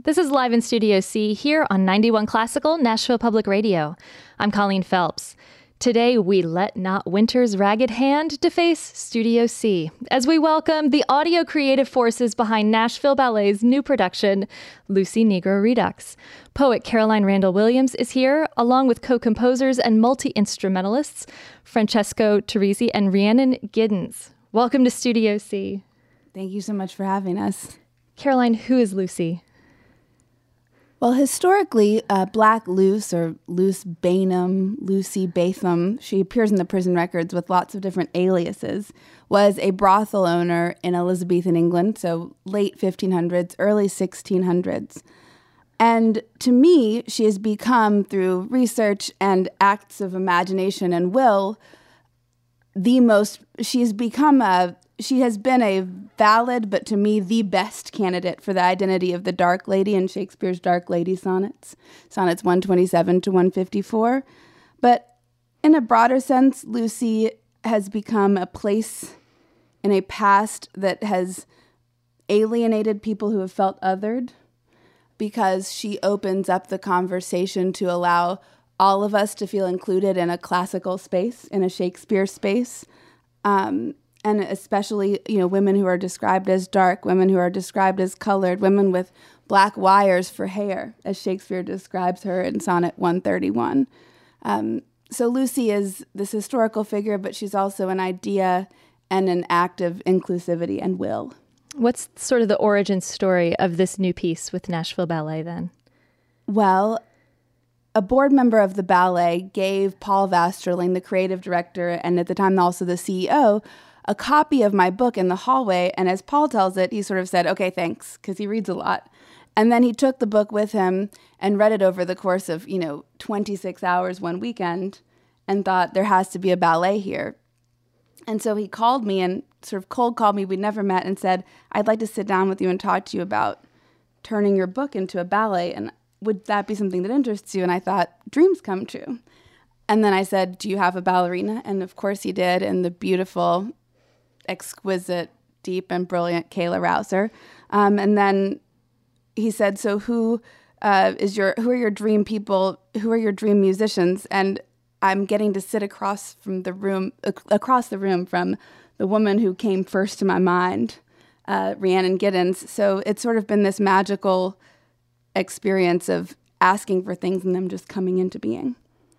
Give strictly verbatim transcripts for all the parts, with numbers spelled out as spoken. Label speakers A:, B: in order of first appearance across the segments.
A: This is Live in Studio C here on ninety-one Classical, Nashville Public Radio. I'm Colleen Phelps. Today, we let not winter's ragged hand deface Studio C as we welcome the audio creative forces behind Nashville Ballet's new production, Lucy Negro Redux. Poet Caroline Randall Williams is here, along with co-composers and multi-instrumentalists Francesco Teresi and Rhiannon Giddens. Welcome to Studio C.
B: Thank you so much for having us.
A: Caroline, who is Lucy?
B: Well, historically, uh, Black Luce, or Luce Bainham, Lucy Batham, she appears in the prison records with lots of different aliases, was a brothel owner in Elizabethan England, so late fifteen hundreds, early sixteen hundreds. And to me, she has become, through research and acts of imagination and will, the most, she has become a, she has been a valid, but to me, the best candidate for the identity of the Dark Lady in Shakespeare's Dark Lady sonnets, sonnets one twenty-seven to one fifty-four. But in a broader sense, Lucy has become a place in a past that has alienated people who have felt othered, because she opens up the conversation to allow all of us to feel included in a classical space, in a Shakespeare space. Um, and especially, you know, women who are described as dark, women who are described as colored, women with black wires for hair, as Shakespeare describes her in Sonnet one thirty-one. Um, so Lucy is this historical figure, but she's also an idea and an act of inclusivity and will.
A: What's sort of the origin story of this new piece with Nashville Ballet then?
B: Well, a board member of the ballet gave Paul Vasterling, the creative director, and at the time also the C E O, a copy of my book in the hallway. And as Paul tells it, he sort of said, okay, thanks, because he reads a lot. And then he took the book with him and read it over the course of, you know, twenty-six hours one weekend and thought there has to be a ballet here. And so he called me and sort of cold called me, we'd never met, and said, I'd like to sit down with you and talk to you about turning your book into a ballet. And would that be something that interests you? And I thought, dreams come true. And then I said, do you have a ballerina? And of course he did, and the beautiful, exquisite, deep, and brilliant Kayla Rouser. Um, and then he said, so who uh, is your, who are your dream people? Who are your dream musicians? And I'm getting to sit across from the room, ac- across the room from the woman who came first to my mind, uh, Rhiannon Giddens. So it's sort of been this magical experience of asking for things and them just coming into being.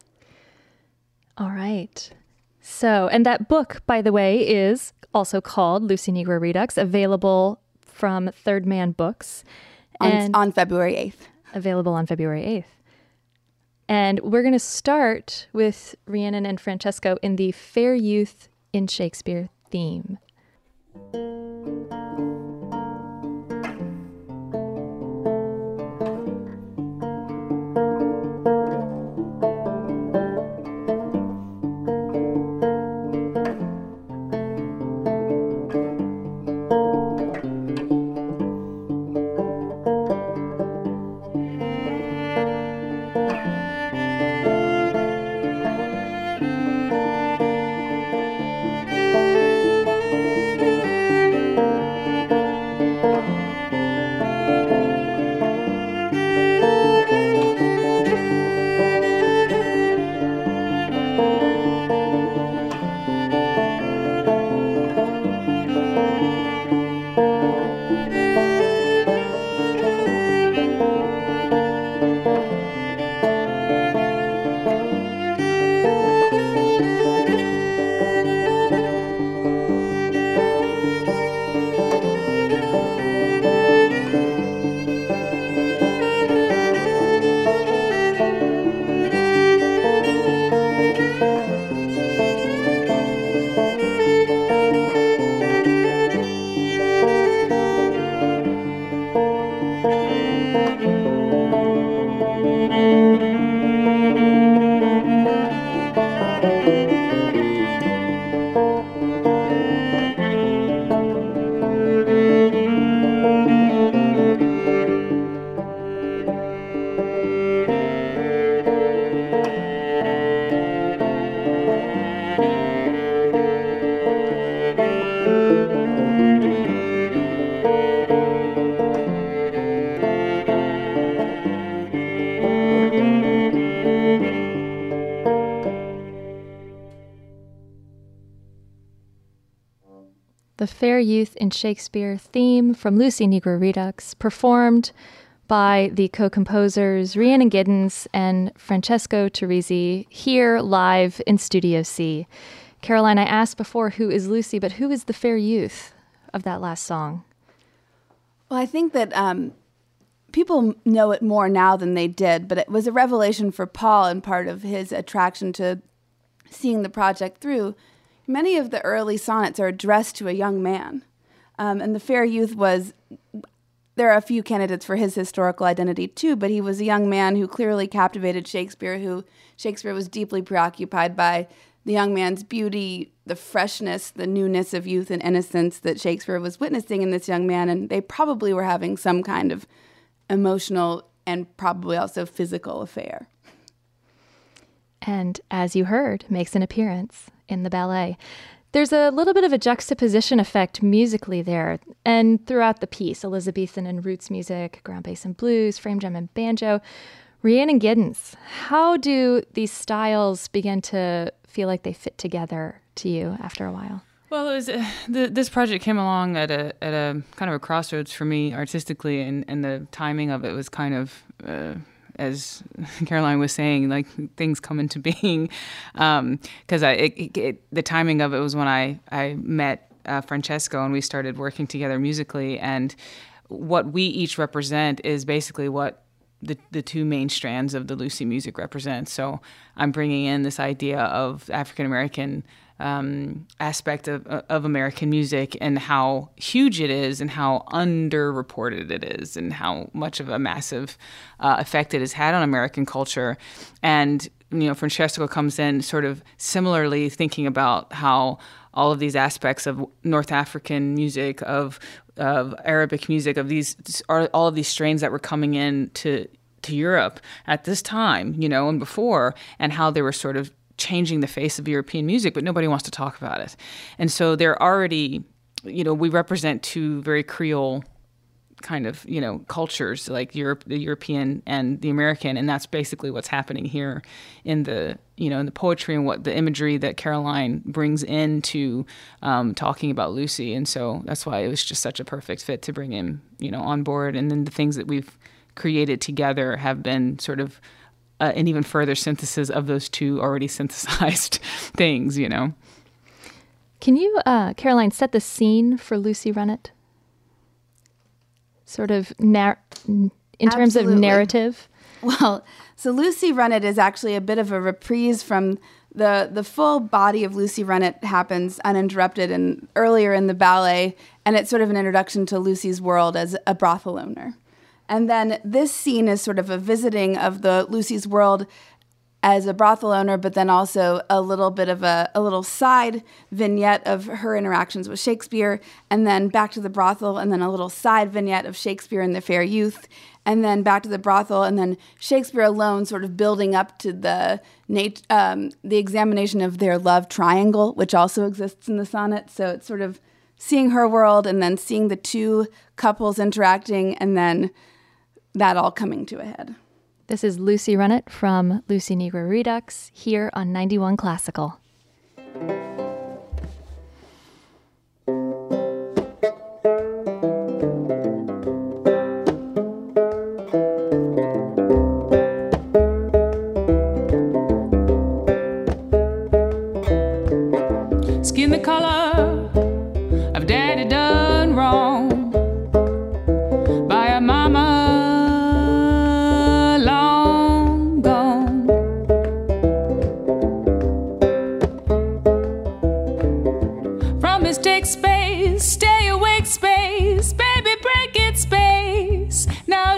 A: All right. So, and that book, by the way, is also called Lucy Negro Redux, available from Third Man Books.
B: On, on February eighth.
A: Available on February eighth. And we're going to start with Rhiannon and Francesco in the Fair Youth in Shakespeare theme. the Fair Youth in Shakespeare theme from Lucy Negro Redux, performed by the co-composers Rhiannon Giddens and Francesco Teresi here live in Studio C. Caroline, I asked before who is Lucy, but who is the Fair Youth of that last song?
B: Well, I think that um, people know it more now than they did, but it was a revelation for Paul and part of his attraction to seeing the project through. Many of the early sonnets are addressed to a young man, um, and the Fair Youth was... There are a few candidates for his historical identity too, but he was a young man who clearly captivated Shakespeare, who Shakespeare was deeply preoccupied by the young man's beauty, the freshness, the newness of youth and innocence that Shakespeare was witnessing in this young man, and they probably were having some kind of emotional and probably also physical affair.
A: And as you heard, makes an appearance in the ballet. There's a little bit of a juxtaposition effect musically there, and throughout the piece, Elizabethan and roots music, ground bass and blues, frame drum and banjo. Rhiannon Giddens, how do these styles begin to feel like they fit together to you after a while?
C: Well, it was, uh, the, this project came along at a at a kind of a crossroads for me artistically, and, and the timing of it was kind of... Uh, as Caroline was saying, like things come into being, because um, I it, it, the timing of it was when I I met uh, Francesco and we started working together musically, and what we each represent is basically what the the two main strands of the Lucy music represent. So I'm bringing in this idea of African American um, aspect of of American music and how huge it is and how underreported it is and how much of a massive uh, effect it has had on American culture. And, you know, Francesco comes in sort of similarly thinking about how all of these aspects of North African music, of of Arabic music, of these all of these strains that were coming in to to Europe at this time, you know, and before, and how they were sort of changing the face of European music, but nobody wants to talk about it. And so they're already, you know, we represent two very Creole kind of, you know, cultures, like Europe, the European and the American, and that's basically what's happening here in the, you know, in the poetry and what the imagery that Caroline brings into um, talking about Lucy. And so that's why it was just such a perfect fit to bring him, you know, on board. And then the things that we've created together have been sort of Uh, an even further synthesis of those two already synthesized things, you know.
A: Can you, uh, Caroline, set the scene for Lucy Run It? Sort of nar- in terms
B: Absolutely.
A: of narrative?
B: Well, so Lucy Run It is actually a bit of a reprise from the the full body of Lucy Run It happens uninterrupted and earlier in the ballet, and it's sort of an introduction to Lucy's world as a brothel owner. And then this scene is sort of a visiting of the Lucy's world as a brothel owner, but then also a little bit of a, a little side vignette of her interactions with Shakespeare, and then back to the brothel, and then a little side vignette of Shakespeare and the Fair Youth, and then back to the brothel, and then Shakespeare alone sort of building up to the nat- um, the examination of their love triangle, which also exists in the sonnet. So it's sort of seeing her world and then seeing the two couples interacting, and then that all coming to a head.
A: This is Lucy Run It from Lucy Negro Redux here on ninety-one Classical.
C: Skin the color of daddy done wrong by a mama space, stay awake space, baby break it space, now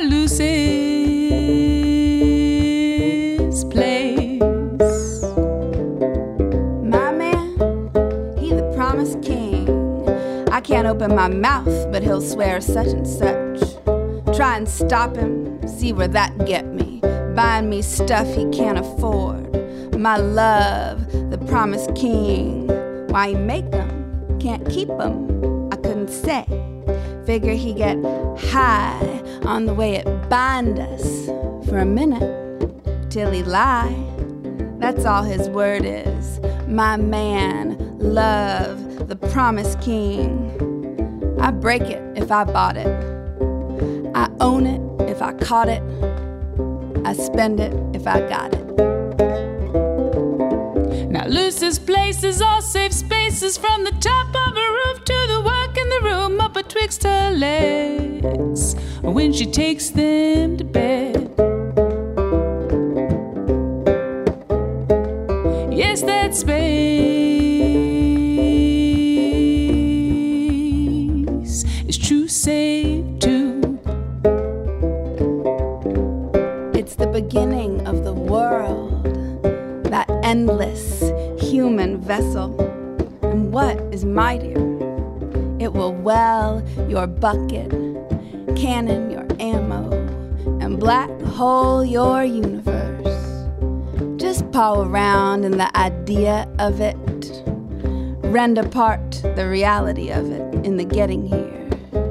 C: Lucy's place.
B: My man, he the promised king. I can't open my mouth, but he'll swear such and such. Try and stop him, see where that get me. Buying me stuff he can't afford. My love, the promised king. Why he make them? Can't keep them, I couldn't say. Figure he get high on the way it bind us for a minute till he lie. That's all his word is. My man love, the promised king. I break it if I bought it. I own it if I caught it. I spend it if I got it.
C: Now Lucy's places are safe spaces, from the top of a roof to the work in the room up betwixt her legs, when she takes them to bed. Yes, that space is true safe too.
B: It's the beginning of the world, that endless human vessel. And what is mightier? It will well your bucket, cannon your ammo, and black hole your universe. Just paw around in the idea of it, rend apart the reality of it in the getting here.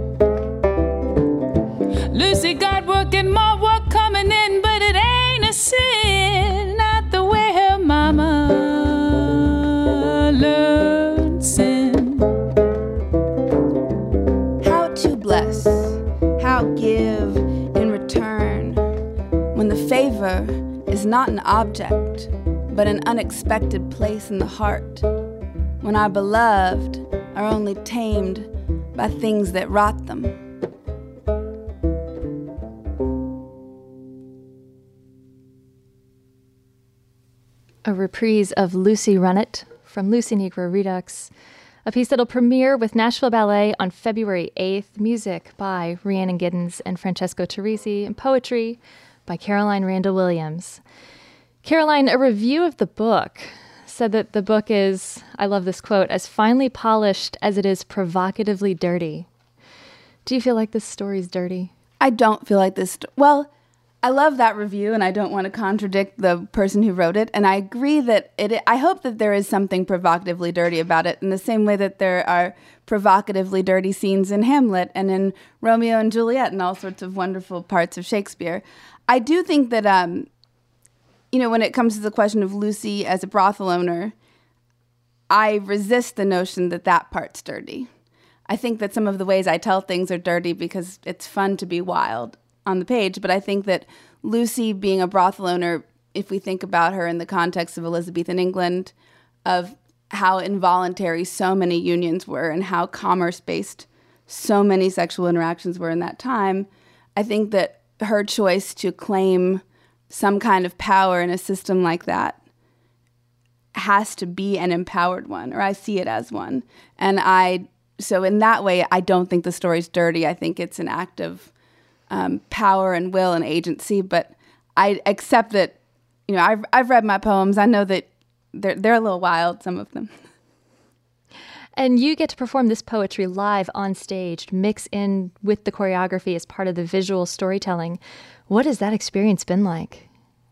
C: Lucy got work and more work coming in, but it ain't a sin, not the way her mama learned sin.
B: How to bless, how give in return, when the favor is not an object, but an unexpected place in the heart, when our beloved are only tamed by things that rot them.
A: A reprise of Lucy Run It from Lucy Negro Redux, a piece that'll premiere with Nashville Ballet on February eighth. Music by Rhiannon Giddens and Francesco Teresi, and poetry by Caroline Randall Williams. Caroline, a review of the book said that the book is, I love this quote, as finely polished as it is provocatively dirty. Do you feel like this story's dirty?
B: I don't feel like this. St- well, I love that review, and I don't want to contradict the person who wrote it. And I agree that it, I hope that there is something provocatively dirty about it, in the same way that there are provocatively dirty scenes in Hamlet and in Romeo and Juliet and all sorts of wonderful parts of Shakespeare. I do think that, um, you know, when it comes to the question of Lucy as a brothel owner, I resist the notion that that part's dirty. I think that some of the ways I tell things are dirty because it's fun to be wild on the page, but I think that Lucy being a brothel owner, if we think about her in the context of Elizabethan England, of how involuntary so many unions were and how commerce-based so many sexual interactions were in that time, I think that her choice to claim some kind of power in a system like that has to be an empowered one, or I see it as one. And I, so in that way, I don't think the story's dirty. I think it's an act of Um, power and will and agency, but I accept that, you know, I've, I've read my poems. I know that they're, they're a little wild, some of them.
A: And you get to perform this poetry live on stage, mix in with the choreography as part of the visual storytelling. What has that experience been like?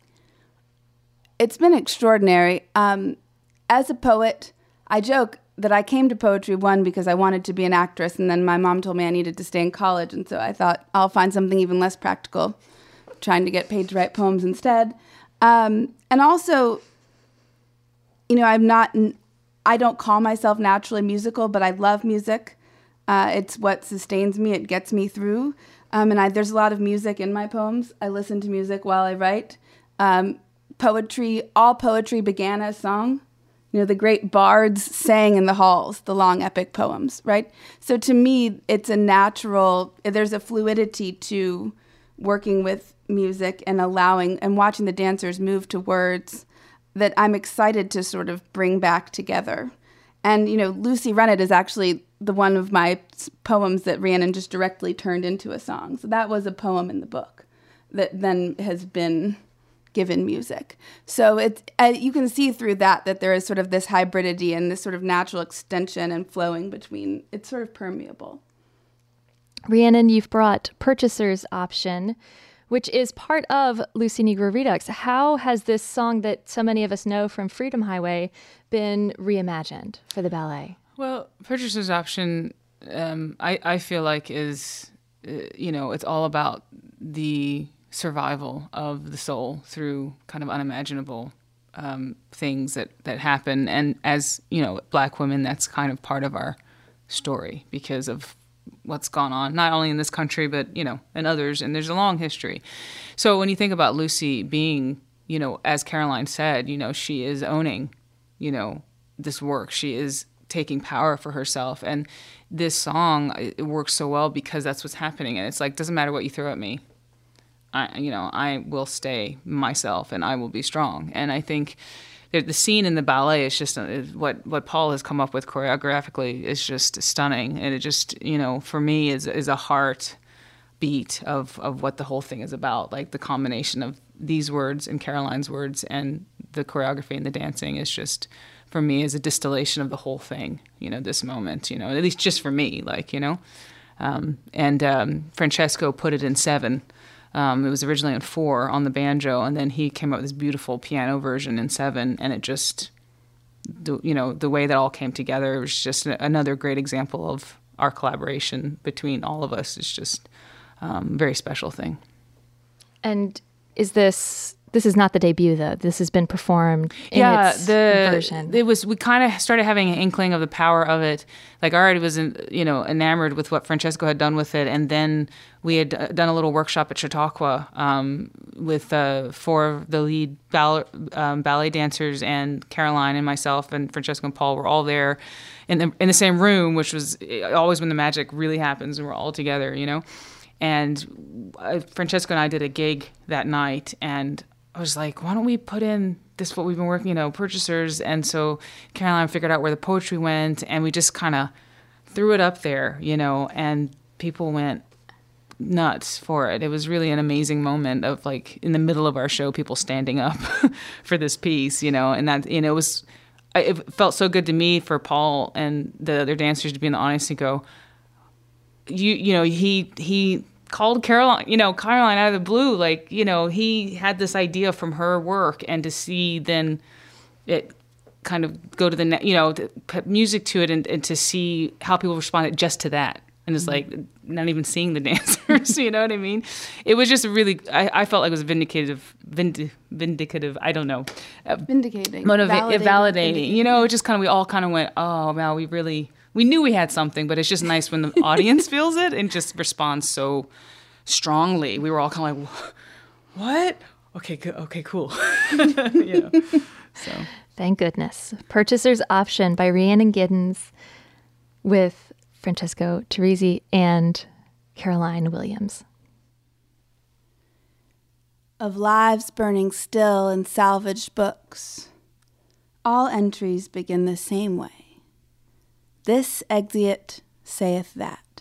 B: It's been extraordinary. Um, as a poet, I joke that I came to poetry, one, because I wanted to be an actress, and then my mom told me I needed to stay in college, and so I thought I'll find something even less practical, trying to get paid to write poems instead. Um, and also, you know, I'm not, I don't call myself naturally musical, but I love music. Uh, it's what sustains me. It gets me through. Um, and I, there's a lot of music in my poems. I listen to music while I write. Um, poetry, all poetry began as song. You know, the great bards sang in the halls, the long epic poems, right? So to me, it's a natural, there's a fluidity to working with music and allowing and watching the dancers move to words that I'm excited to sort of bring back together. And, you know, Lucy Run It is actually the one of my poems that Rhiannon just directly turned into a song. So that was a poem in the book that then has been given music. So it's, uh, you can see through that that there is sort of this hybridity and this sort of natural extension and flowing between, it's sort of permeable.
A: Rhiannon, you've brought Purchaser's Option, which is part of Lucy Negro Redux. How has this song that so many of us know from Freedom Highway been reimagined for the ballet?
C: Well, Purchaser's Option, um, I, I feel like is, uh, you know, it's all about the survival of the soul through kind of unimaginable um, things that, that happen. And as, you know, Black women, that's kind of part of our story because of what's gone on, not only in this country, but, you know, in others. And there's a long history. So when you think about Lucy being, you know, as Caroline said, you know, she is owning, you know, this work. She is taking power for herself. And this song, it works so well because that's what's happening. And it's like, doesn't matter what you throw at me. I, you know, I will stay myself and I will be strong. And I think the, the scene in the ballet is just is what, what Paul has come up with choreographically is just stunning. And it just, you know, for me is, is a heart beat of, of what the whole thing is about. Like the combination of these words and Caroline's words and the choreography and the dancing is just, for me, is a distillation of the whole thing, you know, this moment, you know, at least just for me, like, you know. Um, and um, Francesco put it in seven. Um, it was originally in four on the banjo, and then he came up with this beautiful piano version in seven, and it just, the, you know, the way that all came together was just a, another great example of our collaboration between all of us. It's just um, a very special thing.
A: And is this... This is not the debut, though. This has been performed in
C: yeah,
A: its
C: the,
A: version.
C: It was. We kind of started having an inkling of the power of it. Like I already was, in, you know, enamored with what Francesco had done with it, and then we had done a little workshop at Chautauqua um, with uh, four of the lead ballet, um, ballet dancers, and Caroline and myself and Francesco and Paul were all there in the in the same room, which was always when the magic really happens and we're all together, you know. And uh, Francesco and I did a gig that night, and I was like, why don't we put in this, what we've been working, you know, purchasers. And so Caroline figured out where the poetry went, and we just kind of threw it up there, you know, and people went nuts for it. It was really an amazing moment of like in the middle of our show, people standing up for this piece, you know, and that, you know, it was, it felt so good to me for Paul and the other dancers to be in the audience and go, you, you know, he, he, called Caroline, you know, Caroline out of the blue. Like, you know, he had this idea from her work, and to see then it kind of go to the, ne- you know, to put music to it, and, and to see how people responded just to that. And it's like not even seeing the dancers, you know what I mean? It was just really, I, I felt like it was vindicative, vind, vindicative, I don't know. Uh,
B: Vindicating.
C: Motiva-
B: validating,
C: validating. You know, it just kind of, we all kind of went, oh, wow, we really... We knew we had something, but it's just nice when the audience feels it and just responds so strongly. We were all kind of like, what? Okay, good. Okay, cool. You know, so.
A: Thank goodness. Purchaser's Option by Rhiannon Giddens with Francesco Turrisi and Caroline Williams.
B: Of lives burning still in salvaged books, all entries begin the same way. This exeat saith that.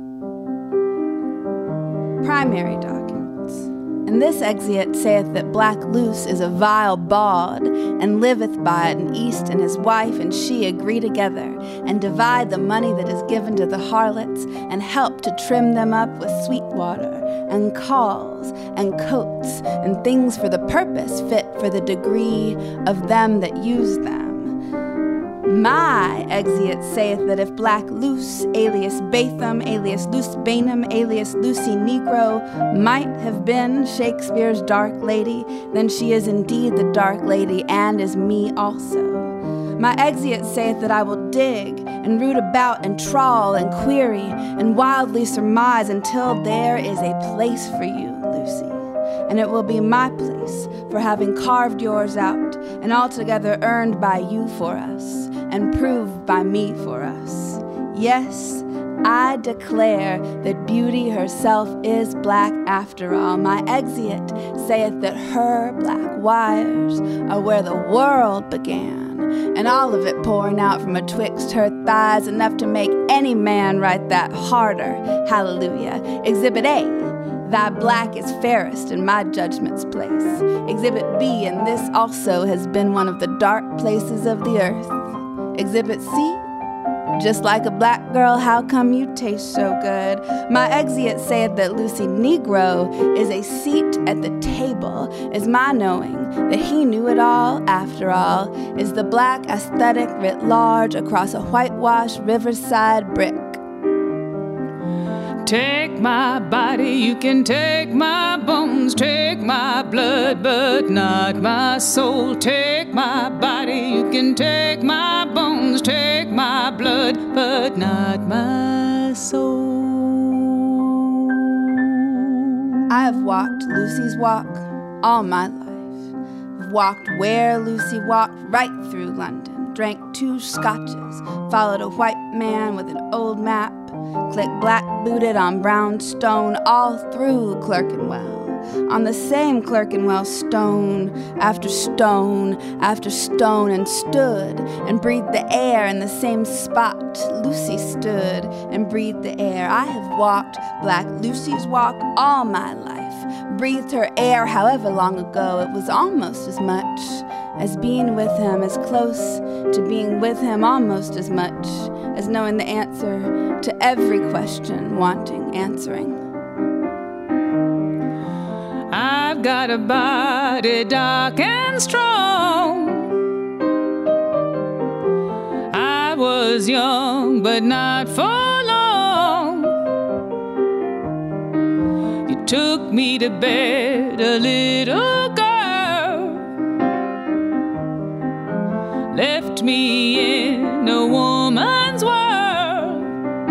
B: Primary documents. And this exeat saith that Black Luce is a vile bawd, and liveth by it, and East and his wife and she agree together, and divide the money that is given to the harlots, and help to trim them up with sweet water, and calls, and coats, and things for the purpose fit for the degree of them that use them. My exeat saith that if Black Luce, alias Batham, alias Luce Bainham, alias Lucy Negro, might have been Shakespeare's dark lady, then she is indeed the dark lady, and is me also. My exeat saith that I will dig, and root about, and trawl, and query, and wildly surmise until there is a place for you, Lucy. And it will be my place for having carved yours out, and altogether earned by you for us, and proved by me for us. Yes, I declare that beauty herself is black after all. My exeat saith that her black wires are where the world began, and all of it pouring out from atwixt her thighs, enough to make any man write that harder. Hallelujah. Exhibit A. Thy black is fairest in my judgment's place. Exhibit B, and this also has been one of the dark places of the earth. Exhibit C, just like a black girl, how come you taste so good? My exeat saith that Lucy Negro is a seat at the table, is my knowing that he knew it all, after all, is the black aesthetic writ large across a whitewashed riverside brick.
C: Take take my body, you can take my bones, take my blood, but not my soul. Take my body, you can take my bones, take my blood, but not my soul.
B: I have walked Lucy's walk all my life. I've walked where Lucy walked, right through London. Drank two scotches, followed a white man with an old map, clicked black-booted on brown stone all through Clerkenwell. On the same Clerkenwell stone after stone after stone, and stood and breathed the air in the same spot. Lucy stood and breathed the air. I have walked Black Lucy's walk all my life, breathed her air however long ago. It was almost as much as being with him, as close to being with him, almost as much as knowing the answer to every question wanting answering.
C: I've got a body dark and strong. I was young, but not for long. You took me to bed, a little girl, left me in a woman's world.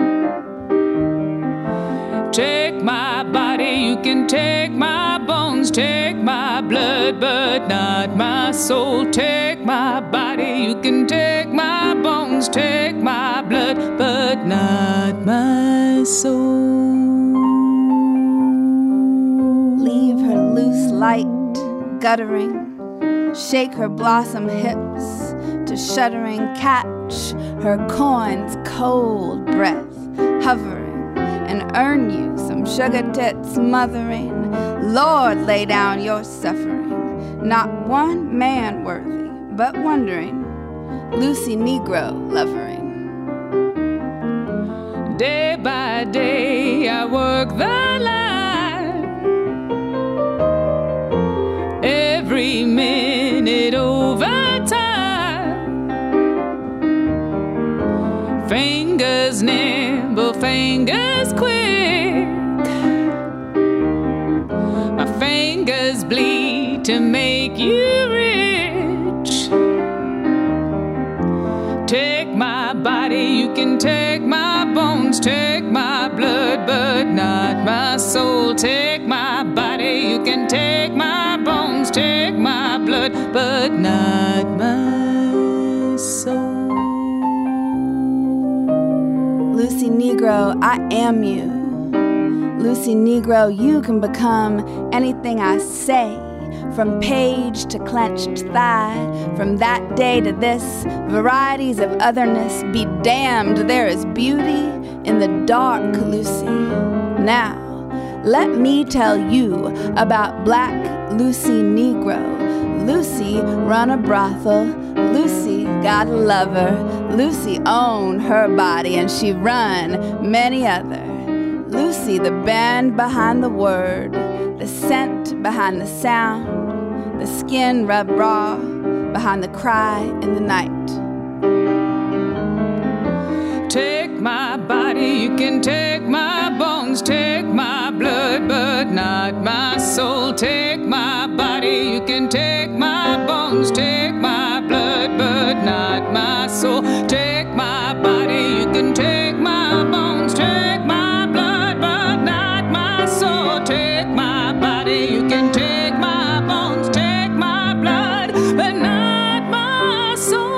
C: Take my body, you can take my bones, take my blood, but not my soul. Take my body, you can take my bones, take my blood, but not my soul.
B: Leave her loose light guttering, shake her blossom hips to shuddering, catch her coin's cold breath hovering, and earn you some sugar tits mothering. Lord, lay down your suffering, not one man worthy, but wondering, Lucy Negro lovering.
C: Day by day I work the line, every minute overtime. Fingers nimble, fingers quick, my fingers bleed to make you rich. Take my body, you can take my bones, take my blood, but not my soul. Take my body, you can take my bones, take my blood, but not my soul.
B: Lucy Negro, I am you. Lucy Negro, you can become anything I say, from page to clenched thigh, from that day to this, varieties of otherness. Be damned, there is beauty in the dark, Lucy. Now, let me tell you about Black Lucy Negro. Lucy run a brothel, Lucy got a lover, Lucy own her body, and she run many other. Lucy, the band behind the word, the scent behind the sound, the skin rubbed raw behind the cry in the night.
C: Take my body, you can take my bones, take my blood, but not my soul. Take my body, you can take my bones, take my blood, but not my soul. Take my body, you can take my bones, take my blood, but not my soul. Take my body, you can take my bones, take my blood, but not my soul.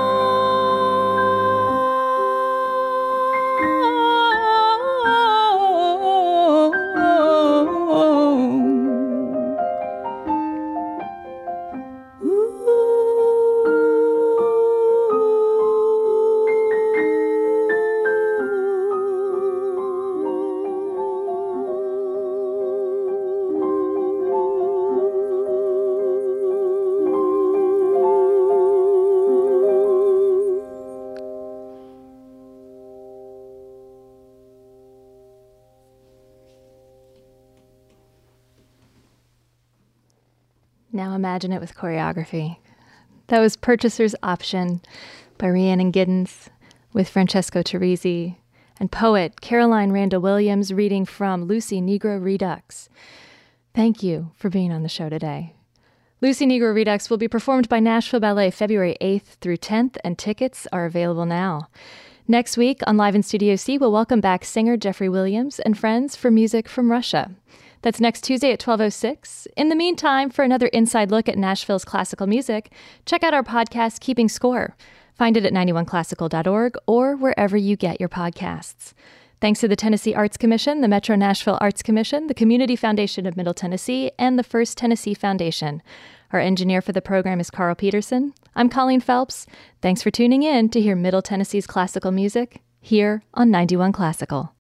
A: Now imagine it with choreography. That was Purchaser's Option by Rhiannon Giddens with Francesco Teresi and poet Caroline Randall Williams reading from Lucy Negro Redux. Thank you for being on the show today. Lucy Negro Redux will be performed by Nashville Ballet February eighth through tenth, and tickets are available now. Next week on Live in Studio C, we'll welcome back singer Jeffrey Williams and friends for music from Russia. That's next Tuesday at twelve oh six. In the meantime, for another inside look at Nashville's classical music, check out our podcast, Keeping Score. Find it at ninety-one classical dot org or wherever you get your podcasts. Thanks to the Tennessee Arts Commission, the Metro Nashville Arts Commission, the Community Foundation of Middle Tennessee, and the First Tennessee Foundation. Our engineer for the program is Carl Peterson. I'm Colleen Phelps. Thanks for tuning in to hear Middle Tennessee's classical music here on ninety-one Classical.